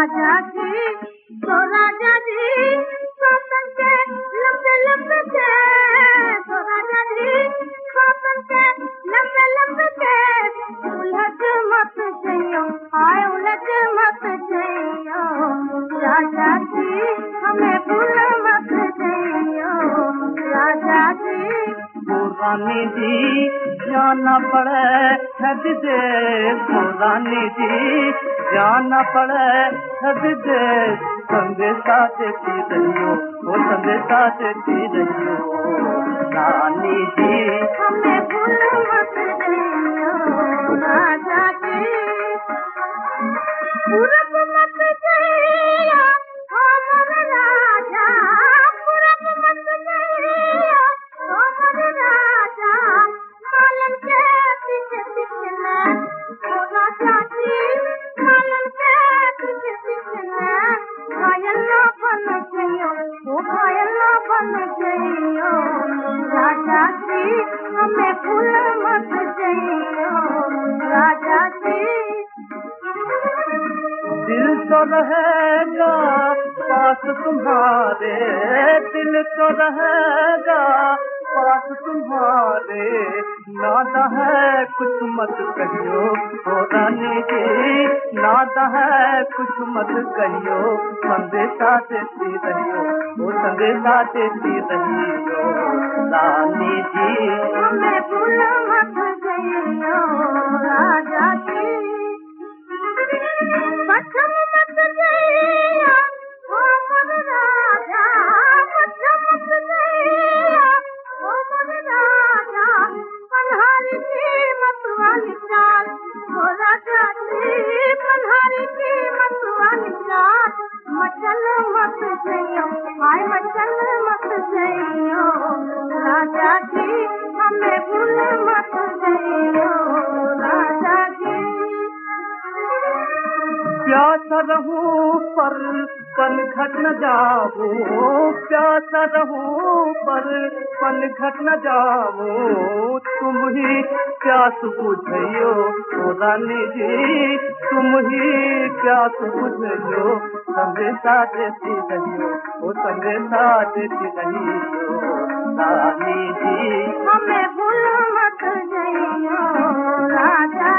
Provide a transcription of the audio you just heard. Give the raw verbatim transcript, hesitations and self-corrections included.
राजा जी तो राजा जी स्वतन के लंबे लंबे के तो राजा जी स्वतन के लंबे लंबे के उलझ मत जइयो हाय उलझ मत जइयो राजा जी हमें भूल मत जइयो राजा जी रानी जी जाना पड़े छद दे रानी जी जाना पड़े छद दे संदेशा देती रहियो वो संदेशा देती रहियो रानी जी हमें भूल मत जइयो राजा जी पूरब मत जइयो हमर राजा पूरब मत जइयो हमर राजा मालन के पीछे पीछे ओ राजा जी मालन के पीछे पीछे घायल ना बन जइयो ओ घायल ना बन जइयो राजा जी हमें भूल मत जइयो राजा जी दिल तो रहेगा पास तुम्हारे दिल तो रहेगा पास तुम्हारे नादा है कुछ मत कहियो ओ रानी जी नादा है कुछ मत कहियो संदेशा देती रहियो वो संदेशा देती रहियो रानी जी हमें भूल मत जइयो राजा जी पछम मत जइयो हमर राजा पछम मत जइयो हमर राजा पन्हारी की मत वाली चाल ओ राजा जी पन्हारी की मत वाली चाल मचल मत जइयो हाय मचल मत जइयो राजा जी हमें भूल मत जइयो राजा जी प्यासा रहूं पर पल घट न जाओ प्यासा रहूं पर पल घट न जाओ तुम ही प्यास बुझियो ओ रानी जी तुम ही प्यास बुझियो संदेशा देती रहियो ओ संदेशा देती रहियो रानी जी हमें भूल मत जइयो राजा